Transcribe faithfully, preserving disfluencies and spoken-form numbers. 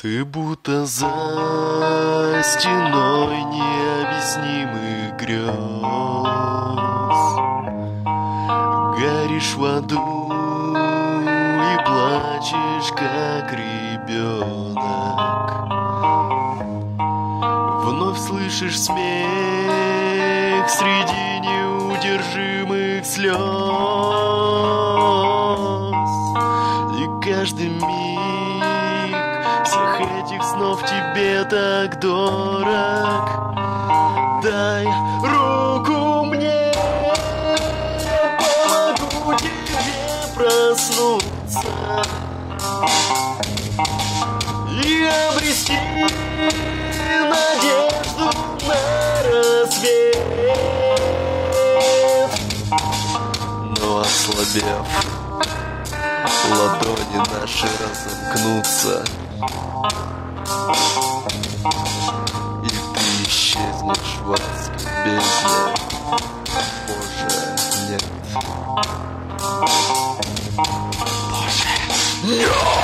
Ты будто за стеной необъяснимых грез, горишь в аду и плачешь, как ребенок. Вновь слышишь смех среди неудержимых слез, и каждый миг всех этих снов тебе так дорог. Дай руку мне, я помогу тебе проснуться и обрести надежду на рассвет. Но ослабев, ладони наши разомкнутся, и ты исчезнешь в адской бездне. Боже, нет. Боже, нет.